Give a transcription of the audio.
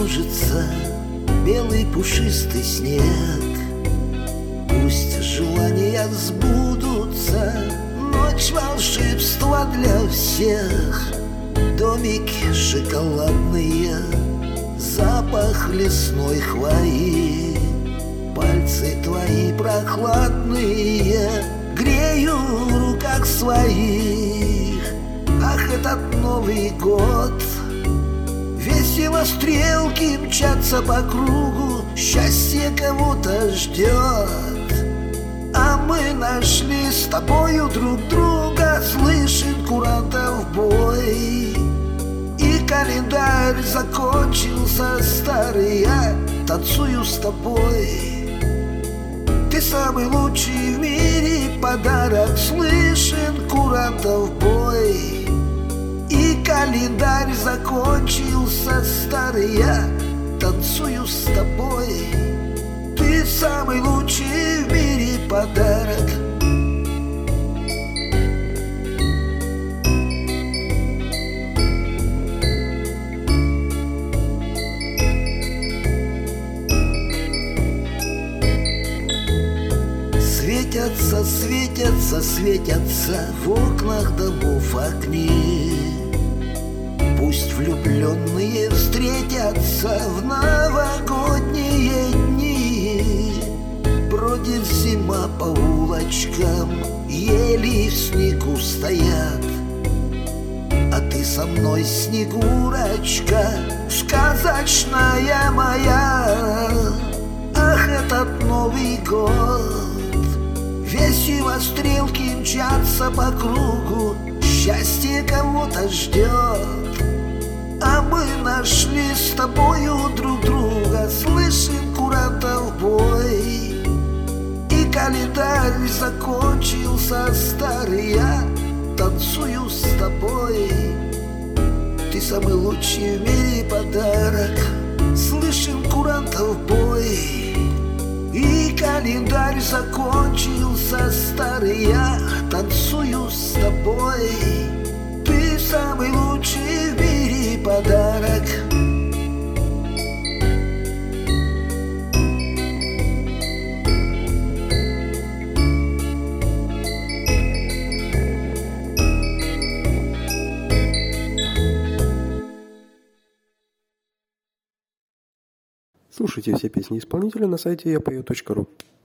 кружится белый пушистый снег. Пусть желания сбудутся, ночь волшебства для всех. Домики шоколадные, запах лесной хвои, пальцы твои прохладные грею в руках своих. Ах, этот Новый год! Весело стрелки мчатся по кругу, счастье кого-то ждет. А мы нашли с тобою друг друга, слышен курантов бой. И календарь закончился старый, я танцую с тобой. Ты самый лучший в мире подарок, слышен курантов бой. И календарь закончился старый, я танцую с тобой. Ты самый лучший в мире подарок. Светятся, светятся, светятся в окнах домов огни. Пусть влюбленные встретятся в новогодние дни. Бродит зима по улочкам, ели в снегу стоят. А ты со мной, Снегурочка, сказочная моя. Ах, этот Новый год! Весело стрелки мчатся по кругу, счастье кого-то ждет. А мы нашли с тобою друг друга, слышим курантов бой. И календарь закончился старый, я танцую с тобой. Ты самый лучший в мире подарок, слышим курантов бой. И календарь закончился старый, я танцую с тобой. Ты самый лучший в мире подарок. Слушайте все песни исполнителя на сайте yapою.ru.